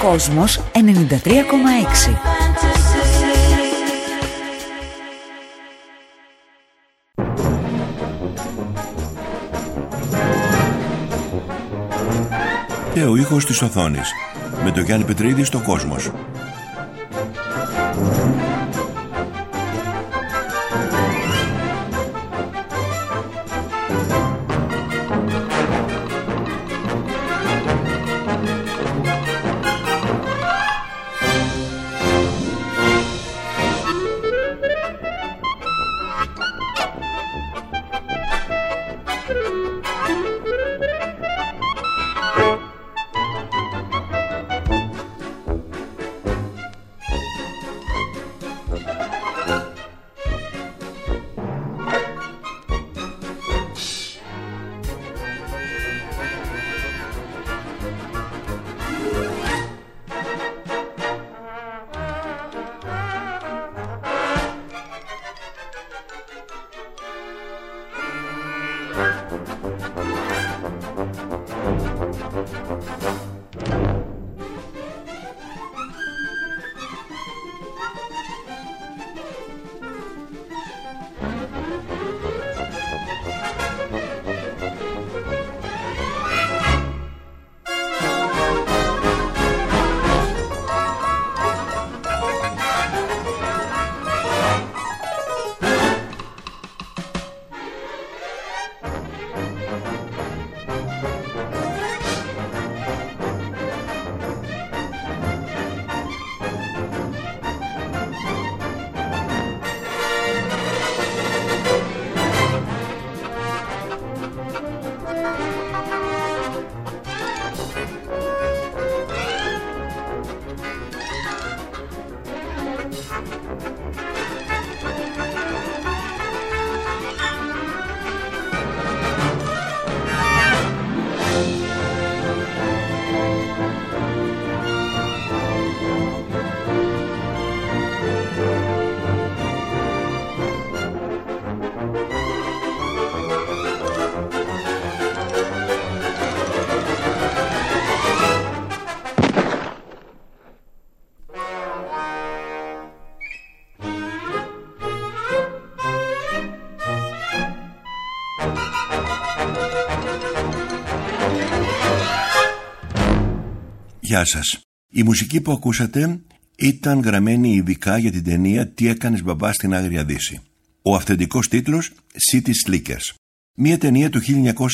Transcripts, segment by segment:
Κόσμος 93,6. Και ο ήχος της οθόνης με τον Γιάννη Πετρίδη στο Κόσμος. Γεια σας. Η μουσική που ακούσατε ήταν γραμμένη ειδικά για την ταινία «Τι έκανες μπαμπά στην Άγρια Δύση». Ο αυθεντικός τίτλος «City Slickers». Μια ταινία του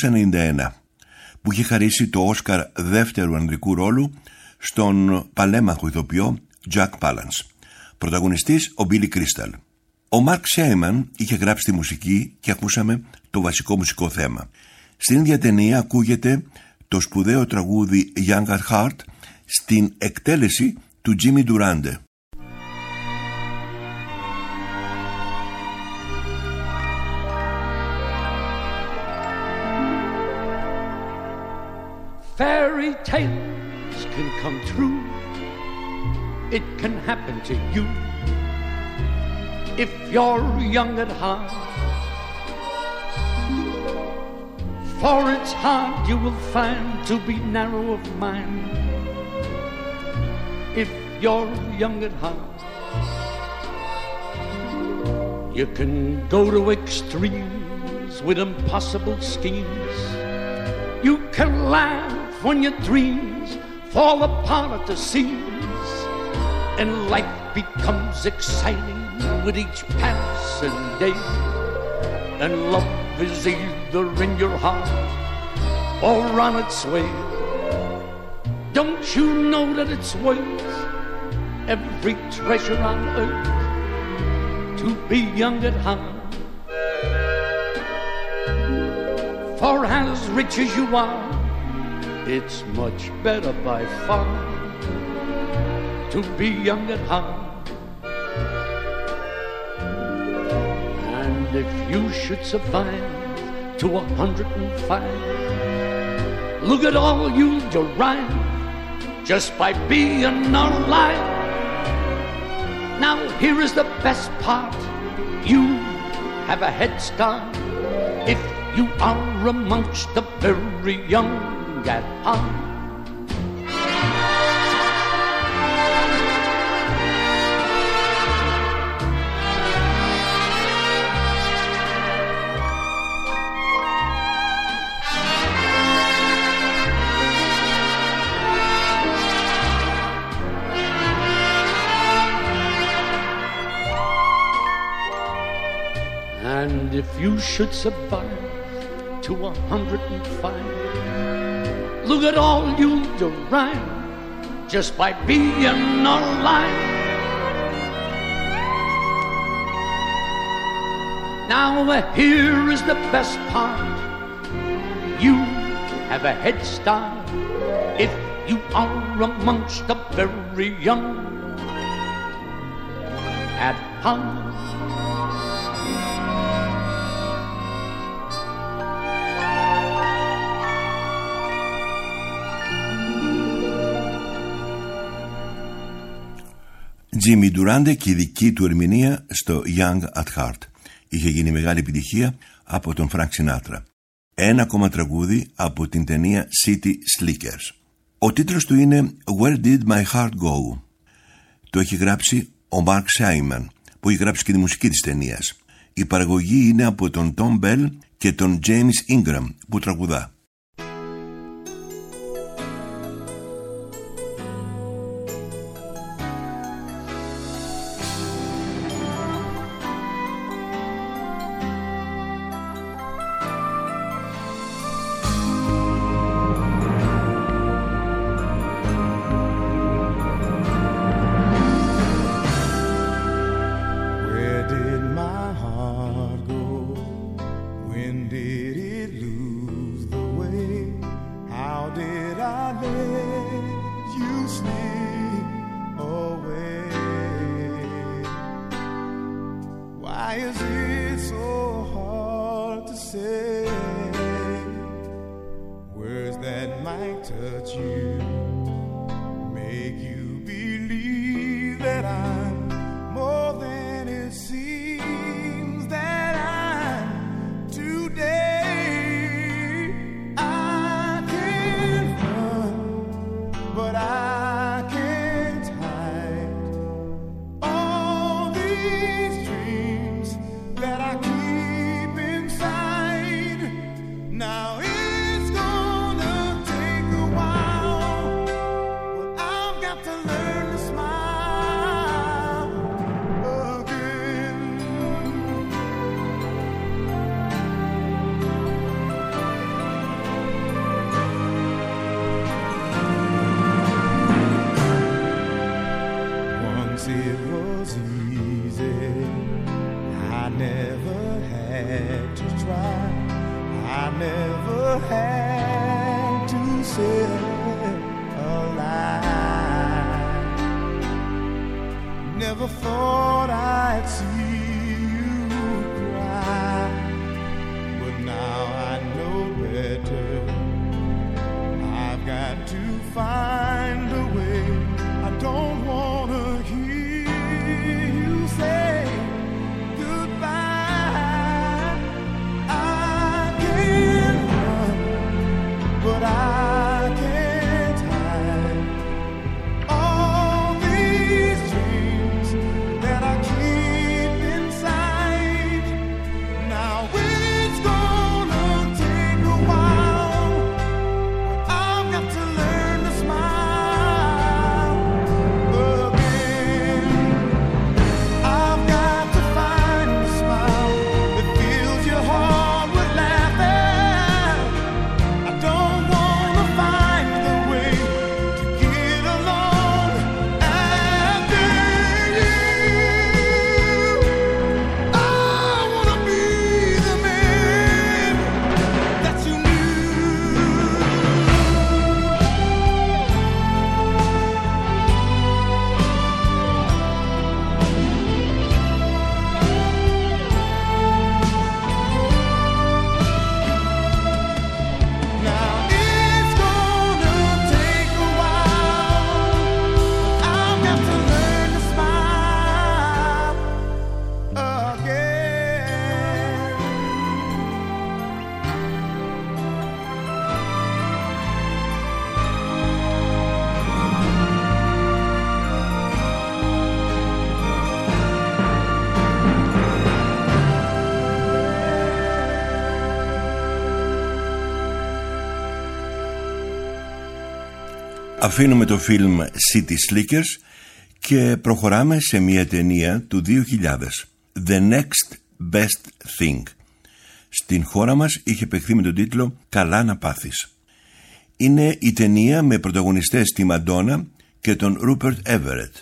1991 που είχε χαρίσει το Όσκαρ δεύτερου ανδρικού ρόλου στον παλέμαχο ηθοποιό Jack Palance. Πρωταγωνιστής ο Billy Crystal. Ο Mark Shaiman είχε γράψει τη μουσική και ακούσαμε το βασικό μουσικό θέμα. Στην ίδια ταινία ακούγεται το σπουδαίο τραγούδι Young at Heart στην εκτέλεση του Jimmy Durante. Fairy tales can come true. It can happen to you if you're young at heart. For it's hard you will find to be narrow of mind if you're young at heart. You can go to extremes with impossible schemes. You can laugh when your dreams fall apart at the seams, and life becomes exciting with each passing day, and love is either in your heart or on its way. Don't you know that it's worth every treasure on earth to be young at heart? For as rich as you are, it's much better by far to be young at heart. And if you should survive to 105, look at all you'll derive just by being alive. Now here is the best part, you have a head start if you are amongst the very young at heart. if you should survive to 105, look at all you'll derive just by being alive. Now here is the best part. You have a head start if you are amongst the very young at heart. Jimmy Durante και η δική του ερμηνεία στο Young at Heart. Είχε γίνει μεγάλη επιτυχία από τον Frank Sinatra. Ένα ακόμα τραγούδι από την ταινία City Slickers. Ο τίτλος του είναι Where Did My Heart Go? Το έχει γράψει ο Mark Simon, που έχει γράψει και τη μουσική της ταινίας. Η παραγωγή είναι από τον Tom Bell και τον James Ingram που τραγουδά. Never thought I'd see you cry, but now I know better. I've got to find a way. I don't want to hear you say goodbye. I can't run, but I can't hide all these dreams that I keep inside. Now it's gonna take a while, but I've got to learn to smile again. I've got to find a smile that fills your heart with laughter. I don't wanna find the way to get along after you. I wanna be the man that you knew. Now it's gonna take a while, but I've got to learn to smile again. Αφήνουμε το φιλμ City Slickers και προχωράμε σε μια ταινία του 2000, The Next Best Thing. Στην χώρα μας είχε παιχθεί με τον τίτλο «Καλά να πάθεις». Είναι η ταινία με πρωταγωνιστές τη Μαντόνα και τον Ρούπερτ Έβερετ.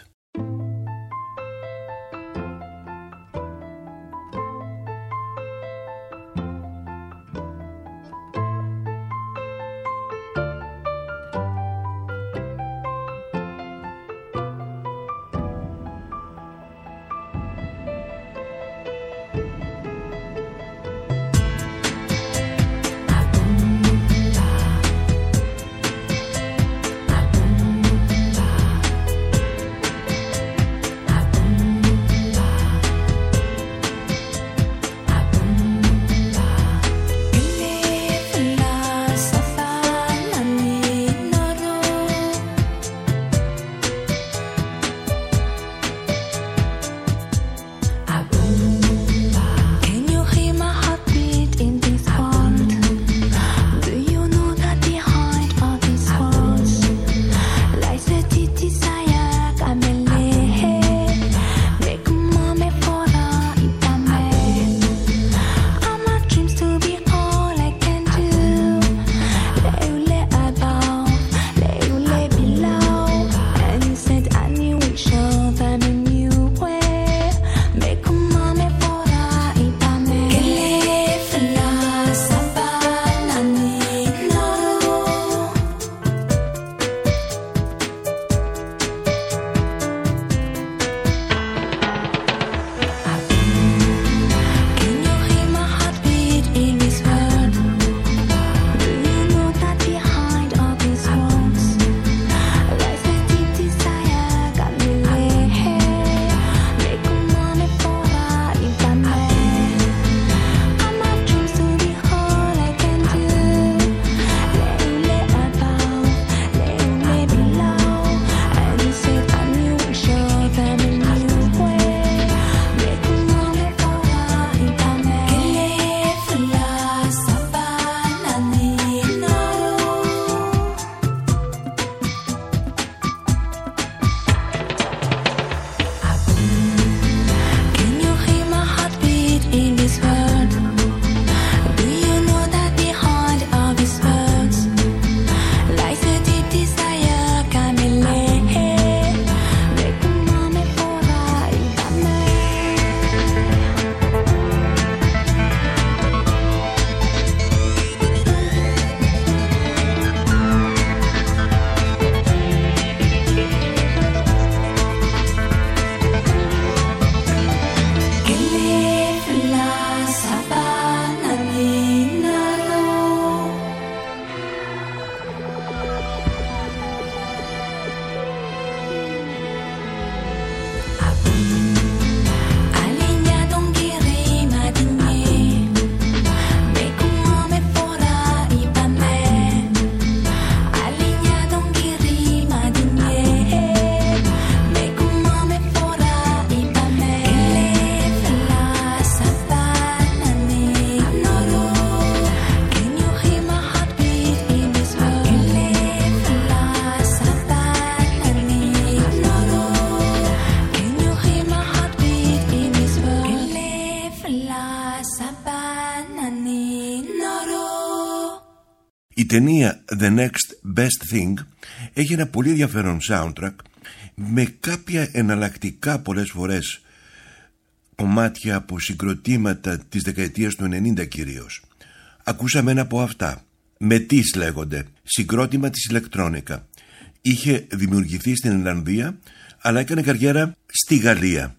Η ταινία The Next Best Thing έχει ένα πολύ ενδιαφέρον soundtrack με κάποια εναλλακτικά πολλές φορές κομμάτια από συγκροτήματα της δεκαετίας του 90 κυρίως. Ακούσαμε ένα από αυτά. Μετής λέγονται, συγκρότημα της ηλεκτρόνικα. Είχε δημιουργηθεί στην Ιρλανδία αλλά έκανε καριέρα στη Γαλλία.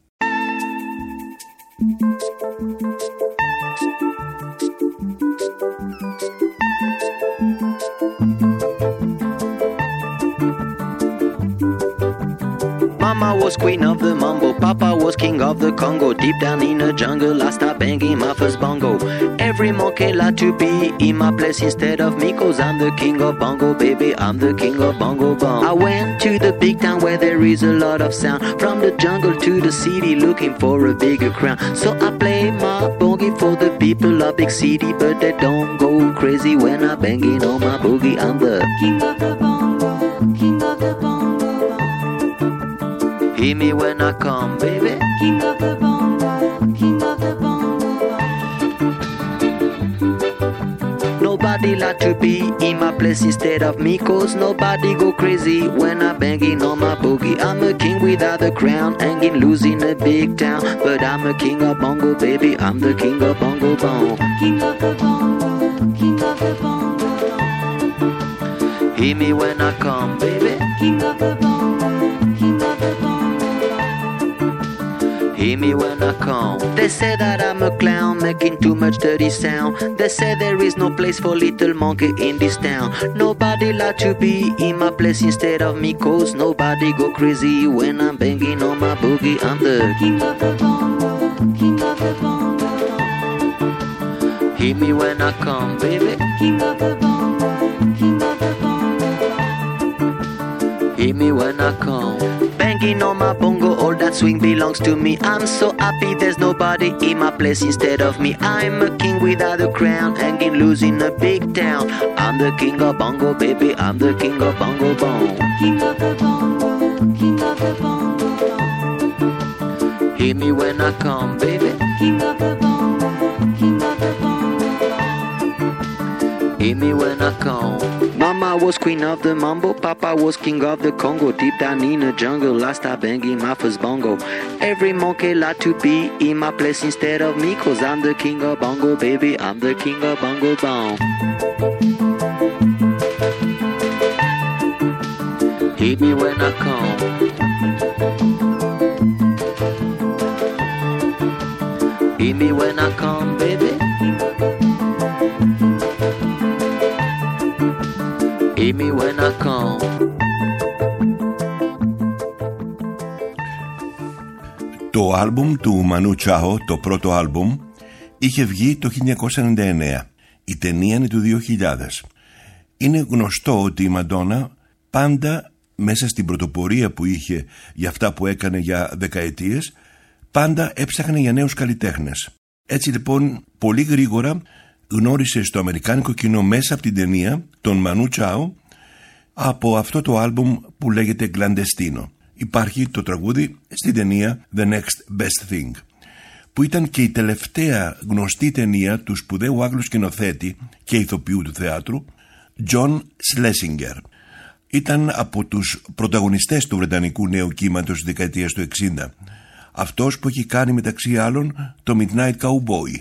Mama was queen of the mambo, Papa was king of the Congo. Deep down in the jungle, I start banging my first bongo. Every monkey like to be in my place instead of me, 'cause I'm the king of bongo, baby, I'm the king of bongo bong. I went to the big town where there is a lot of sound. From the jungle to the city, looking for a bigger crown. So I play my boogie for the people of big city, but they don't go crazy when I'm banging on my boogie. I'm the king of the bongo, king of the bongo. Hear me when I come, baby. King of the bongo, king of the bongo. Nobody like to be in my place instead of me, cause nobody go crazy when I'm banging on my boogie. I'm a king without a crown, hanging loose in a big town, but I'm a king of bongo, baby, I'm the king of bongo bong. King of the bongo, king of the bongo. Hear me when I come, baby. King of the bongo, king of the bongo. Hear me when I come. They say that I'm a clown, making too much dirty sound. They say there is no place for little monkey in this town. Nobody like to be in my place instead of me, cause nobody go crazy when I'm banging on my boogie. I'm the king of the bongo, king of the bongo. Hear me when I come, baby. King of the bongo, king of the bongo. Hear me when I come. Banging on my bongo, all that swing belongs to me. I'm so happy there's nobody in my place instead of me. I'm a king without a crown, hanging loose in a big town. I'm the king of bongo, baby, I'm the king of bongo bong. King of the bongo, king of the bongo. Hear me when I come, baby. King of the bongo, king of the bongo. Hear me when I come. Mama was queen of the mambo, Papa was king of the Congo. Deep down in the jungle, I start banging my first bongo. Every monkey like to be in my place instead of me, cause I'm the king of bongo, baby, I'm the king of bongo bong. Hear me when I come. Hear me when I come, baby. Hear me when I come. Το άλμπουμ του Μανού Τσάο, το πρώτο άλμπουμ, είχε βγει το 1999. Η ταινία είναι του 2000. Είναι γνωστό ότι η Μαντόνα πάντα μέσα στην πρωτοπορία που είχε για αυτά που έκανε για δεκαετίες, πάντα έψαχνε για νέους καλλιτέχνες. Έτσι λοιπόν πολύ γρήγορα γνώρισε στο αμερικάνικο κοινό μέσα από την ταινία τον Μανού Τσάο από αυτό το άλμπουμ που λέγεται Clandestino. Υπάρχει το τραγούδι στην ταινία The Next Best Thing, που ήταν και η τελευταία γνωστή ταινία του σπουδαίου Άγγλου σκηνοθέτη και ηθοποιού του θεάτρου John Schlesinger. Ήταν από τους πρωταγωνιστές του βρετανικού νέου κύματος της δεκαετίας του 60. Αυτός που έχει κάνει μεταξύ άλλων το Midnight Cowboy.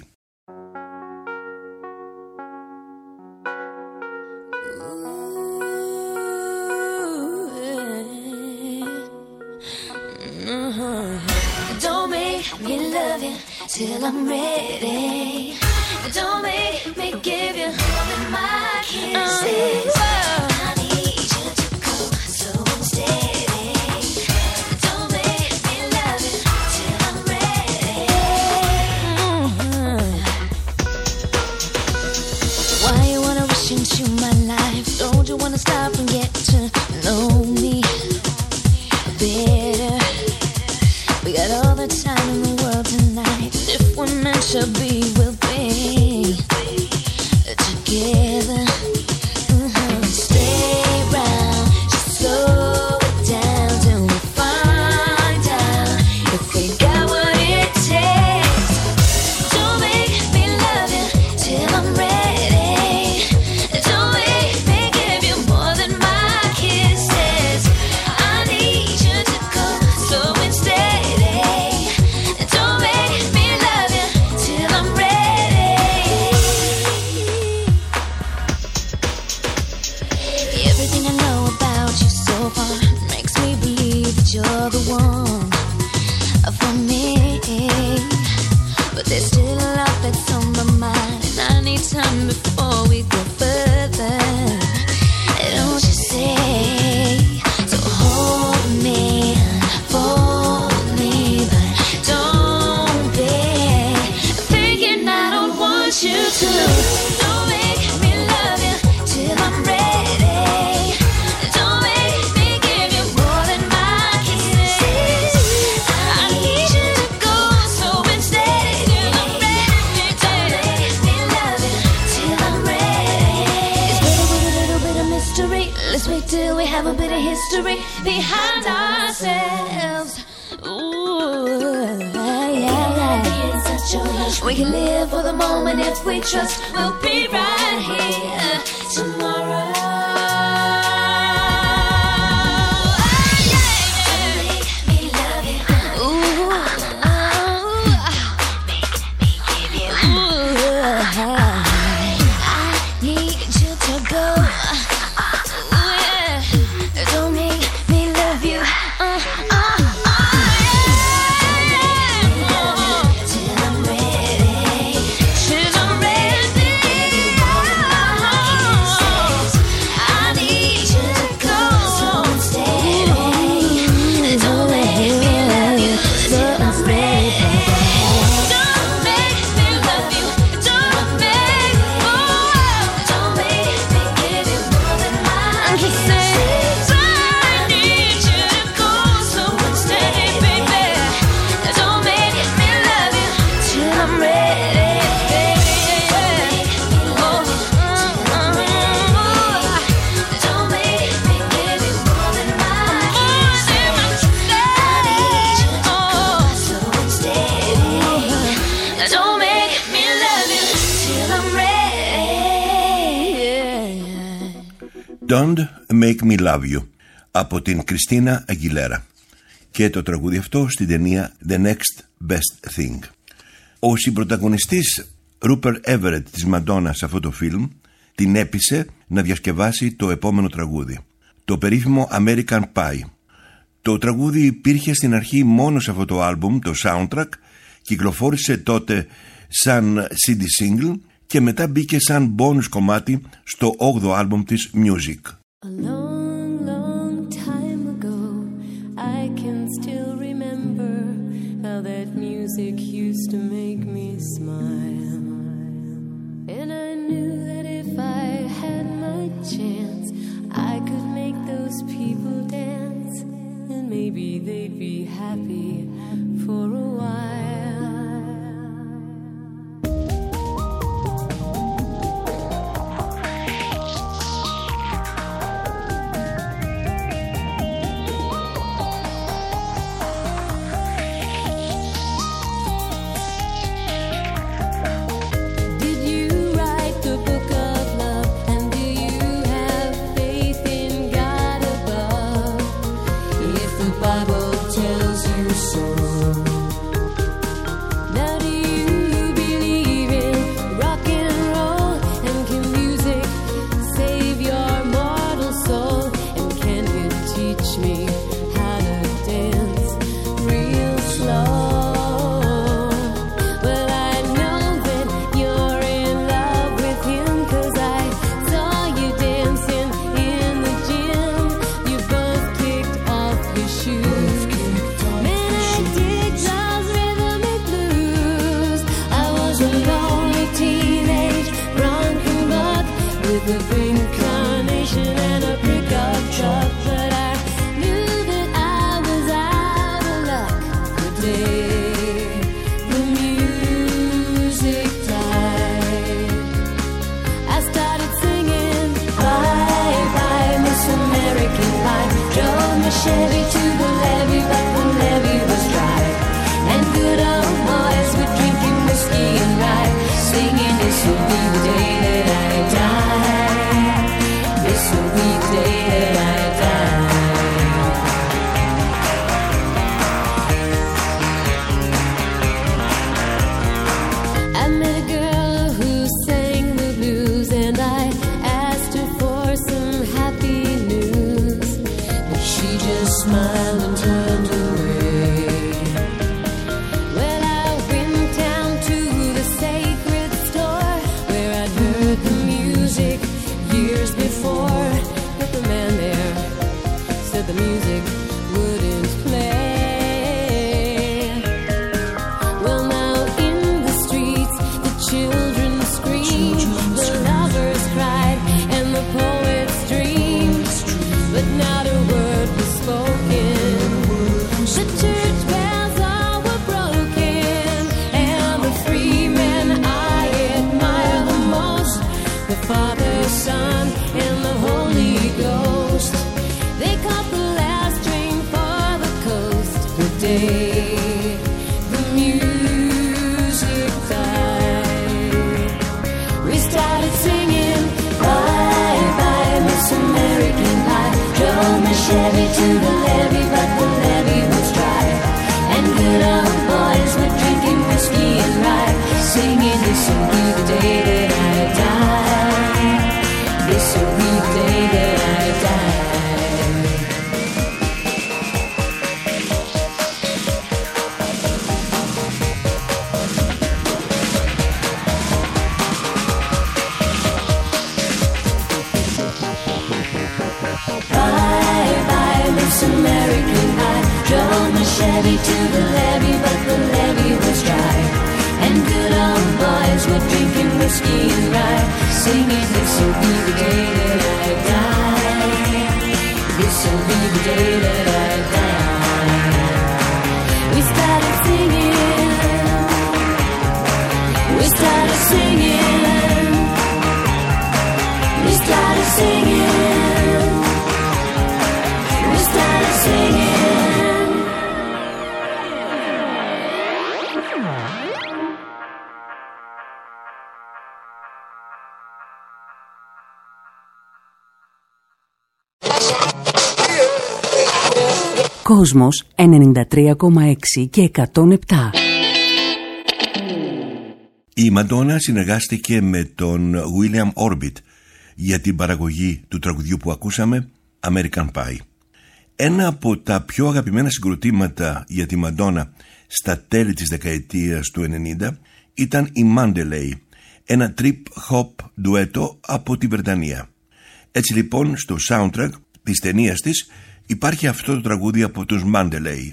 Don't make me love you till I'm ready. Don't make me give you all of my kisses. I need you to go slow and steady. Don't make me love you till I'm ready. Why you wanna rush into my life? Don't you wanna stop and get to know me better? We got all the time in the world tonight. If we're meant to be, we'll be together. Stay around, just slow it down till we find out if we got what it takes. Don't make me love you till I'm ready. Don't make me give you more than my kisses. I need you to go slow and steady. Don't make me love you till I'm ready. Everything I know about you so far makes me believe that you're the one for me. But there's still a lot that's on my mind, and I need time before we go further. Don't you say? So hold me, fold me, but don't be thinking I don't want you to. Don't make me love you till I'm ready. Don't make me give you more than my kisses. I need you to go slow and steady till I'm ready. Don't make me love you till I'm ready. It's better with a little bit of mystery. Let's wait till we have a bit of history behind ourselves. Ooh, yeah, yeah. We can live for the moment if we trust. We'll be right here tomorrow. Don't Make Me Love You από την Κριστίνα Αγγιλέρα και το τραγούδι αυτό στην ταινία The Next Best Thing. Ο συμπρωταγωνιστής Rupert Everett της Μαντόνα σε αυτό το φιλμ την έπεισε να διασκευάσει το επόμενο τραγούδι, το περίφημο American Pie. Το τραγούδι υπήρχε στην αρχή μόνο σε αυτό το άλμπουμ, το soundtrack, κυκλοφόρησε τότε σαν CD single και μετά μπήκε σαν bonus κομμάτι στο 8ο άλμπουμ της Music. A long, long time ago, I can still remember how that music used to make me smile. And I knew that if I had my chance, I could make those people dance. And maybe they'd be happy for a while. The music to the levee, but the levee was dry. And good old boys were drinking whiskey and rye, singing, this will be the day that I die. This will be the day that I die. American pie, drove my Chevy to the levee, but the levee was dry. And good old boys were drinking whiskey and rye, singing, this will be the day that I die. This will be the day that I die. We started singing. We started singing. We started singing. Κόσμος 93,6 και 107. Η Μαντόνα συνεργάστηκε με τον William Orbit για την παραγωγή του τραγουδιού που ακούσαμε, American Pie. Ένα από τα πιο αγαπημένα συγκροτήματα για τη Μαντόνα στα τέλη της δεκαετίας του 90 ήταν η Mandalay, ένα trip-hop ντουέτο από τη Βρετανία. Έτσι λοιπόν στο soundtrack της ταινίας της υπάρχει αυτό το τραγούδι από τους Mandalay.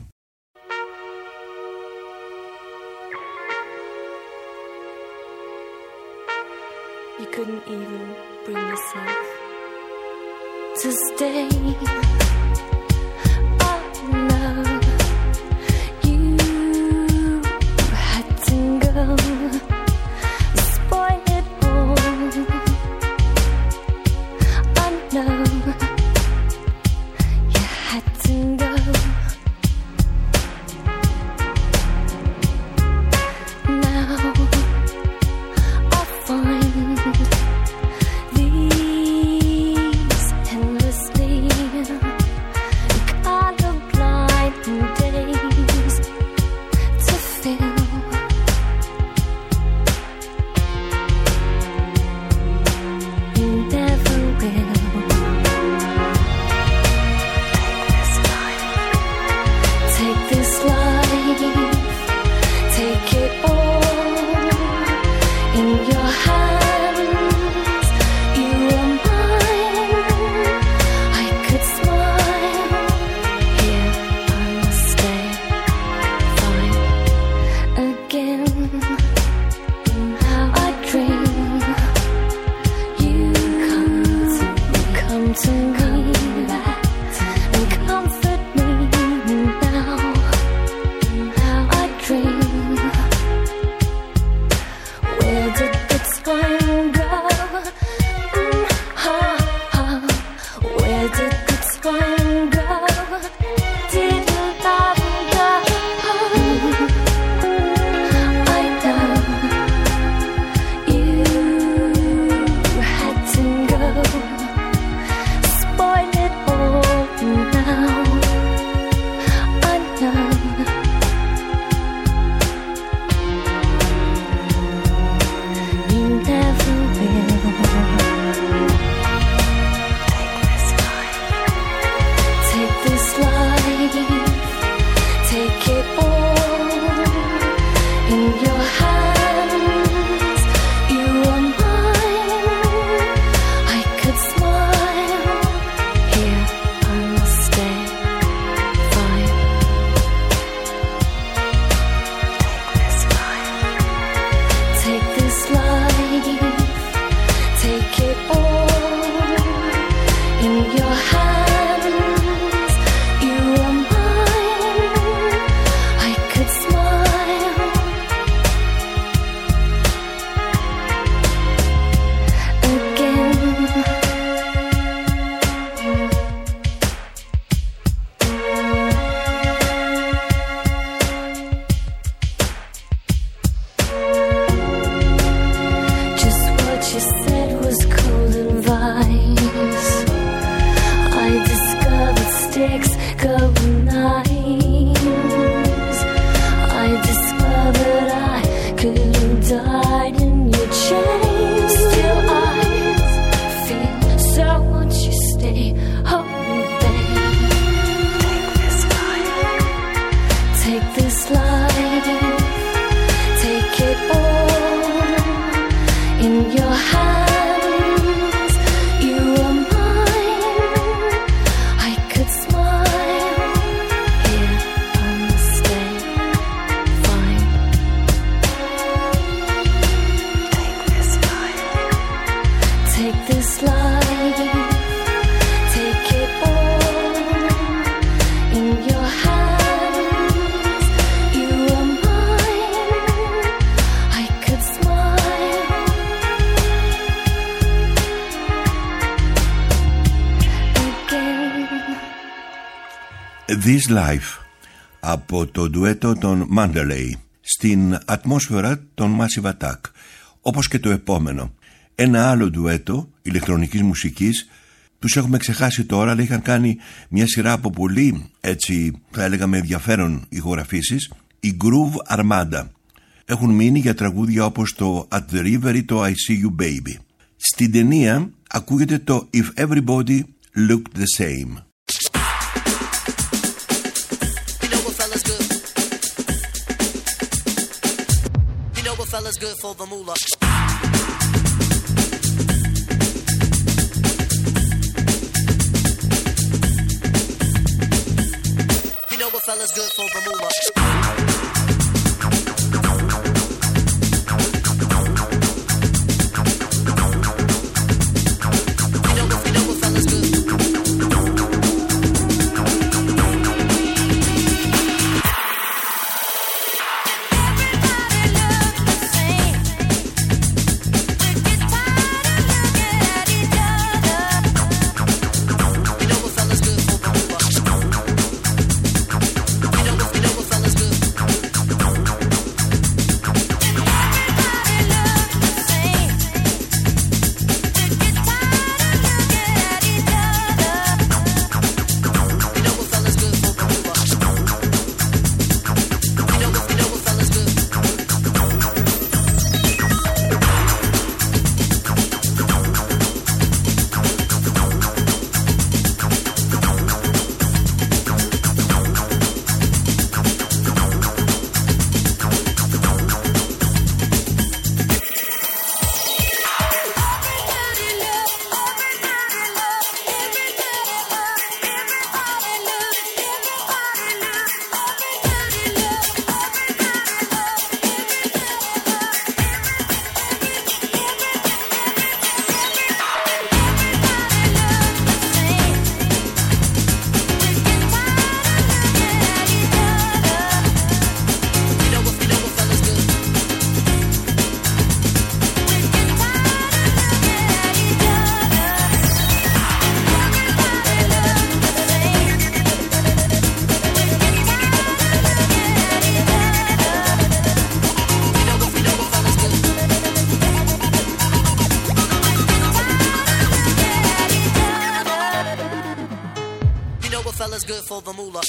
You couldn't even bring yourself to stay. Oh no, you had to go, spoil it all. Oh no, you had to go. Now I find these endlessly This Life από το ντουέτο των Manderley στην ατμόσφαιρα των Massive Attack, όπως και το επόμενο. Ένα άλλο ντουέτο ηλεκτρονικής μουσικής, τους έχουμε ξεχάσει τώρα, αλλά είχαν κάνει μια σειρά από πολύ, έτσι θα έλεγα με ενδιαφέρον ηχογραφήσεις, η Groove Armada. Έχουν μείνει για τραγούδια όπως το At the River ή το I See You Baby. Στην ταινία ακούγεται το If Everybody Looked the Same. Fellas good for the moolah. You know what fellas good for the moolah. Fellas good for the moolah.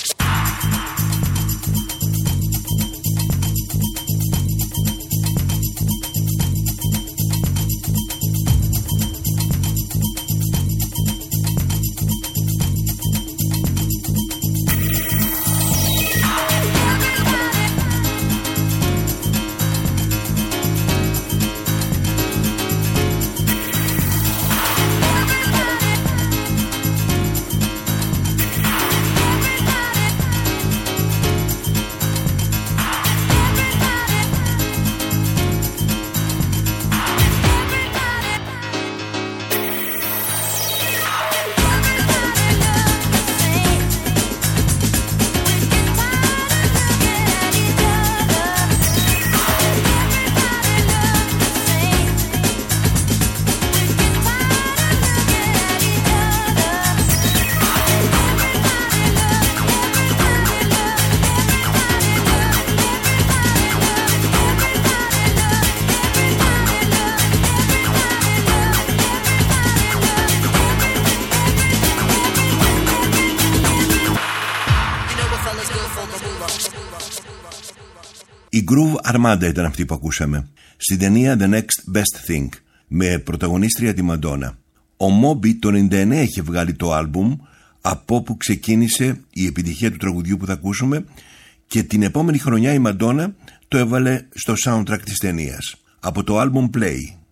Η Groove Armada ήταν αυτή που ακούσαμε στην ταινία The Next Best Thing με πρωταγωνίστρια τη Μαντόνα. Ο Moby το 99 είχε βγάλει το άλμπουμ από όπου ξεκίνησε η επιτυχία του τραγουδιού που θα ακούσουμε και την επόμενη χρονιά η Μαντόνα το έβαλε στο soundtrack της ταινίας από το άλμπουμ Play.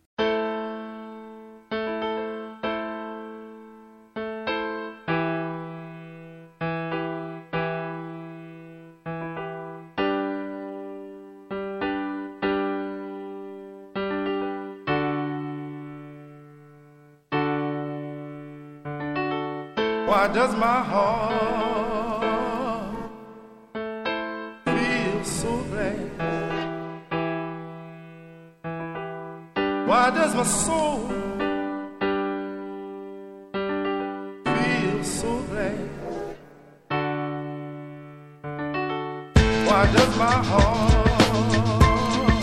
Why does my heart feel so glad? Why does my soul feel so glad? Why does my heart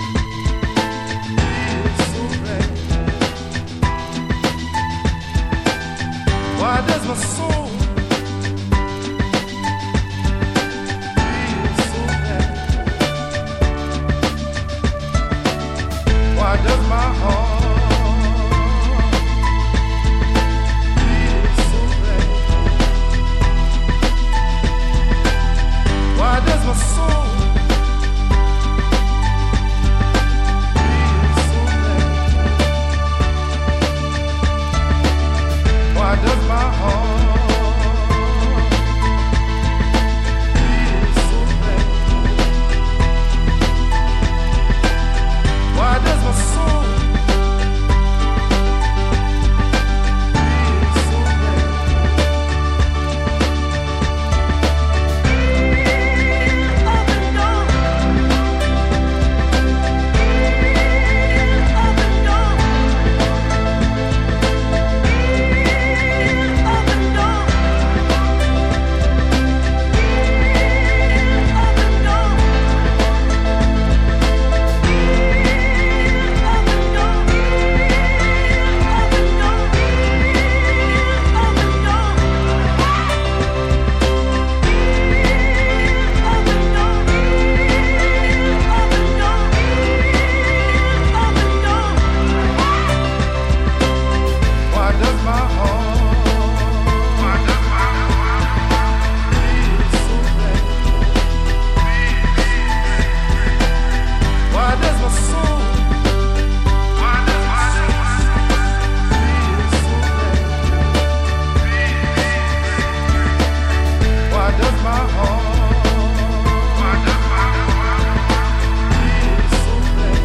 feel so bad? Why does my soul feel so bad? Why does my heart feel so bad? Why does my soul feel so bad? Why does my heart feel so bad? Why does my soul feel so bad? Why does my heart feel so bad? Why does my soul feel so bad? Why does my heart feel so bad?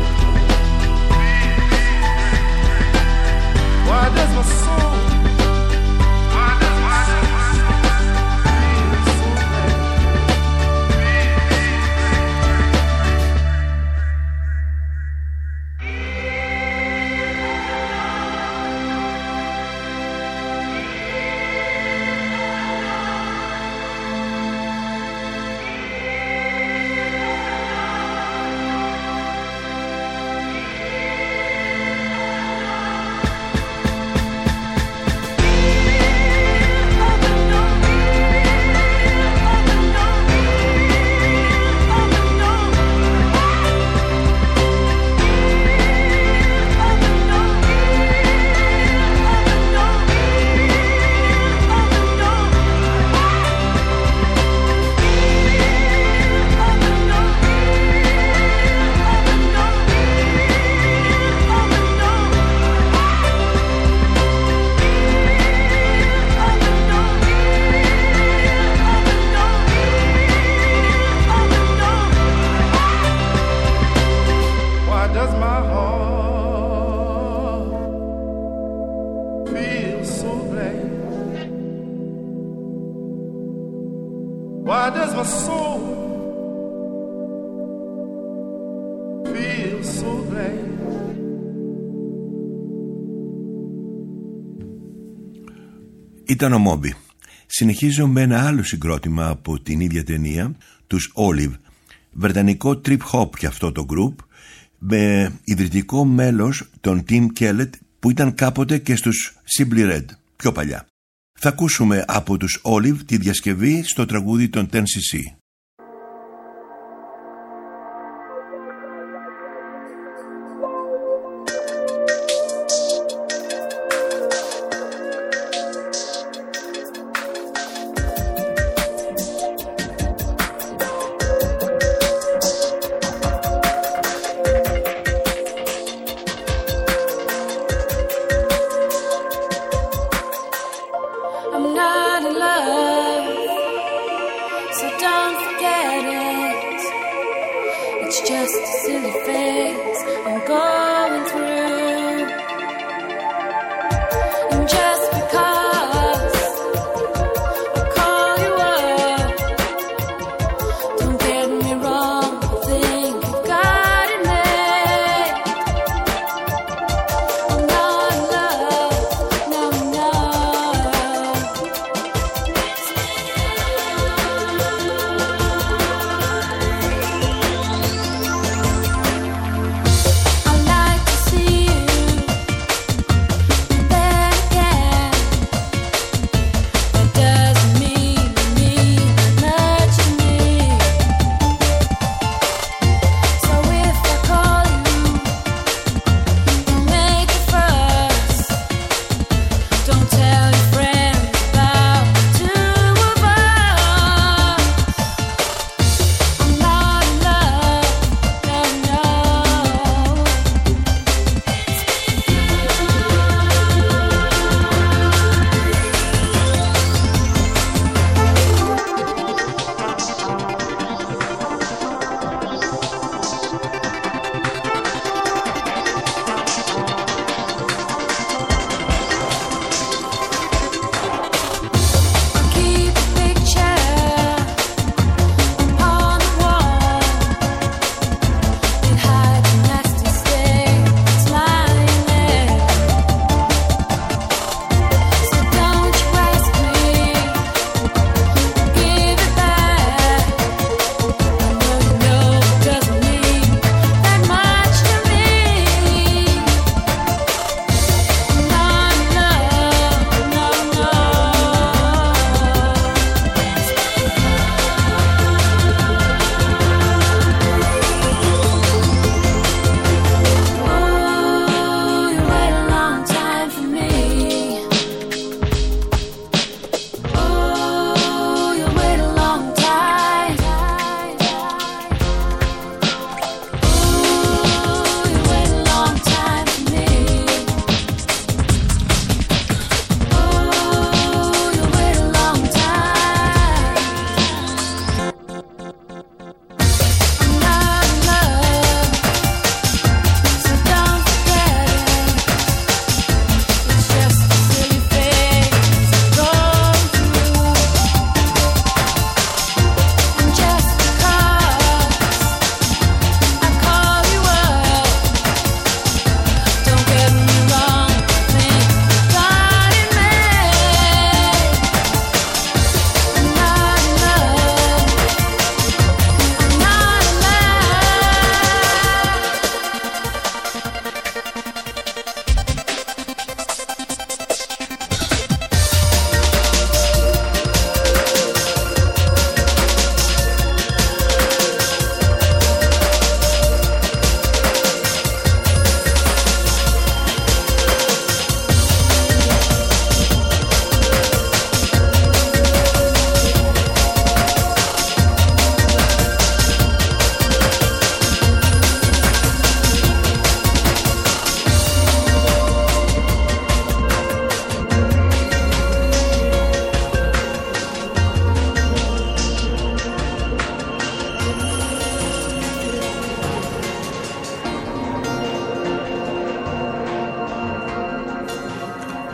Why does my soul feel so bad? Why does my heart feel so bad? Why does my soul feel so bad? Ήταν ο Μόμπι. Συνεχίζω με ένα άλλο συγκρότημα από την ίδια ταινία, τους Olive. Βρετανικό trip hop και αυτό το group, με ιδρυτικό μέλος τον Tim Kellett, που ήταν κάποτε και στους Simply Red, πιο παλιά. Θα ακούσουμε από τους Olive τη διασκευή στο τραγούδι των 10cc. I'm not in love, so don't forget it. It's just a silly phase I'm going through. And just because I call you up, don't get me wrong, I think you've got it made. I'm not in love, no, I'm not.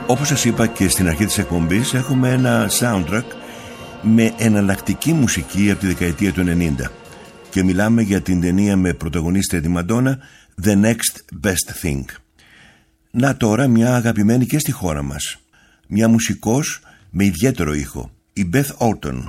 Όπως σας είπα και στην αρχή της εκπομπής, έχουμε ένα soundtrack με εναλλακτική μουσική από τη δεκαετία του 90 και μιλάμε για την ταινία με πρωταγωνίστρια τη Μαντόνα, The Next Best Thing. Να τώρα μια αγαπημένη και στη χώρα μας, μια μουσικός με ιδιαίτερο ήχο, η Beth Orton.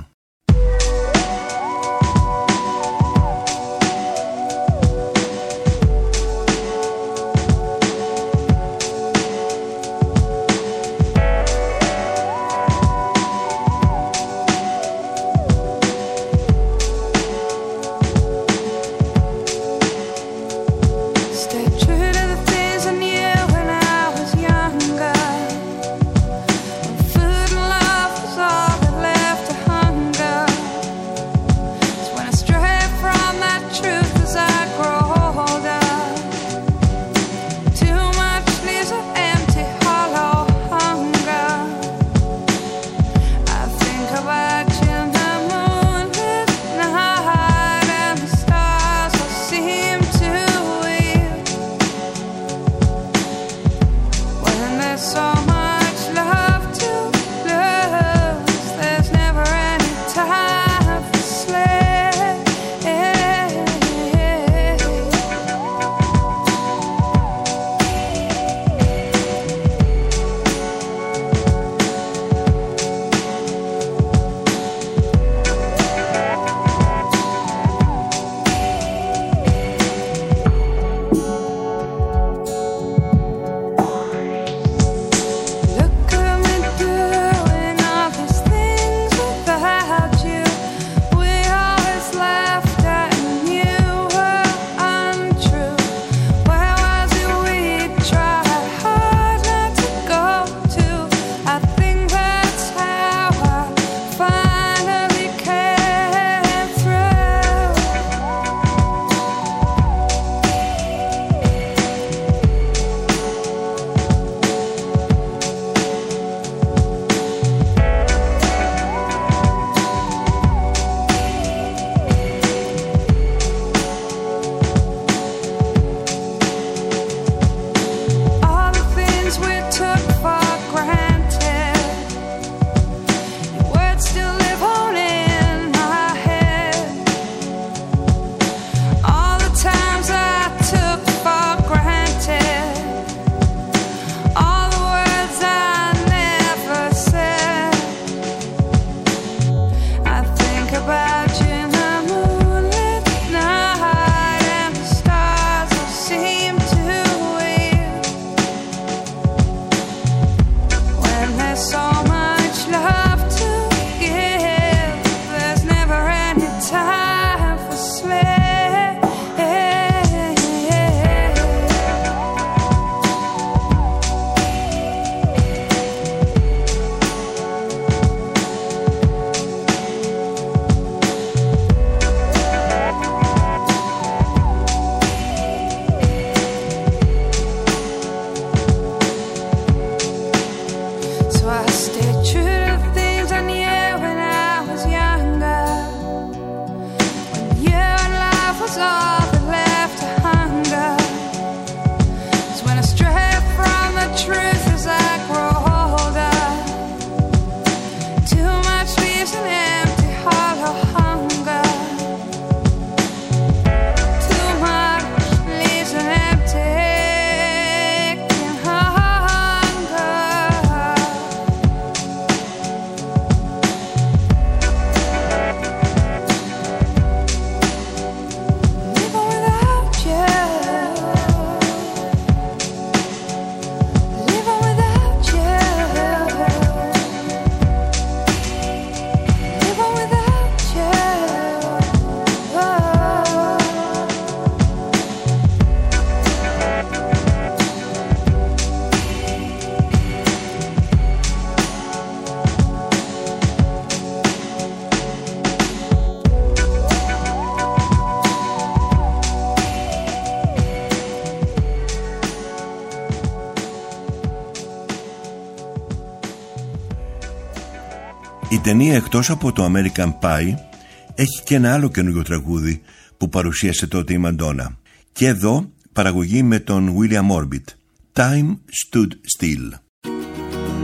Η ταινία, εκτός από το American Pie, έχει και ένα άλλο καινούργιο τραγούδι που παρουσίασε τότε η Μαντόνα. Και εδώ παραγωγή με τον William Orbit, Time Stood Still.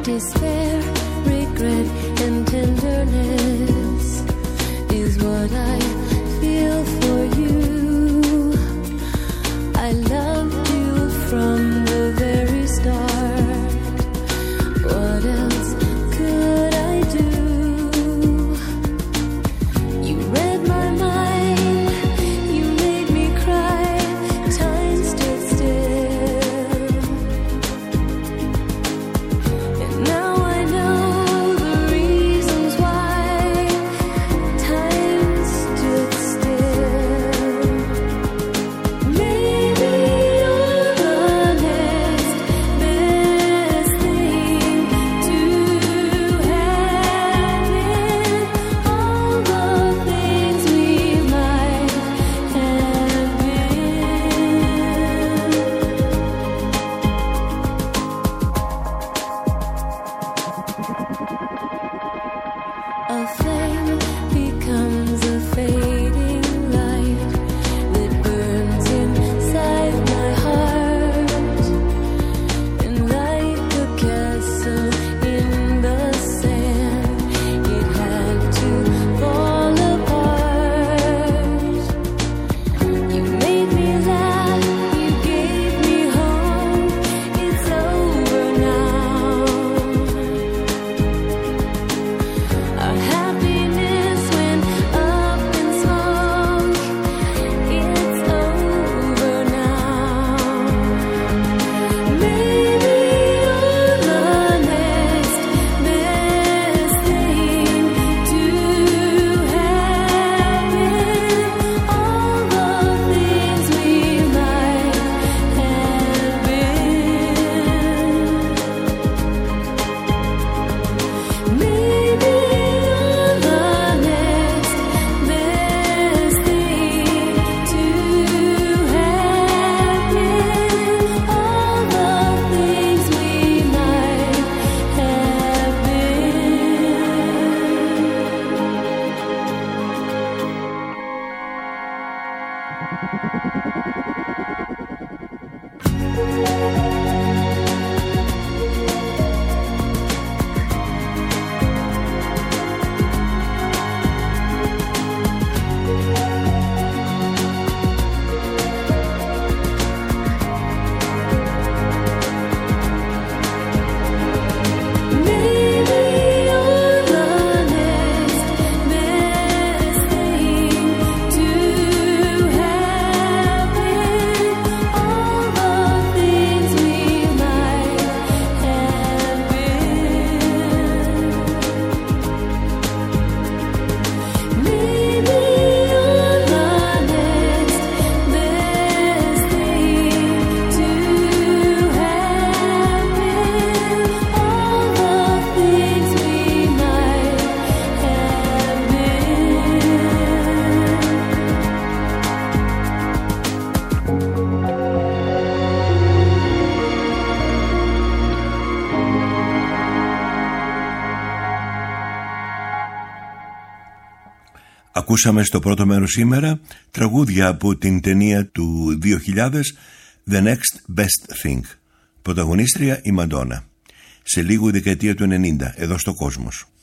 despair, regret, and tenderness is what I feel for you. I loved you from the very start. What else could I do? You read my mind, you made me cry, time stood still. And now I know the reasons why time stood still. Maybe you're the next best thing to having all the things we might have been. A flame becomes a fading light that burns inside my heart, and like a castle in the sand, it had to fall apart. You made me laugh, you gave me hope. It's over now. Our happiness went up in smoke. It's over now. Maybe you're the next best thing to having all the things we might have been. Maybe you're the next best thing to having all the things we might have Maybe you're the next best thing to having all the things we might have been. Maybe you're the next best thing to having all the things we might have Ακούσαμε στο πρώτο μέρος σήμερα τραγούδια από την ταινία του 2000 The Next Best Thing. Πρωταγωνίστρια η Μαντόνα. Σε λίγο η δεκαετία του 90 εδώ στο Κόσμος.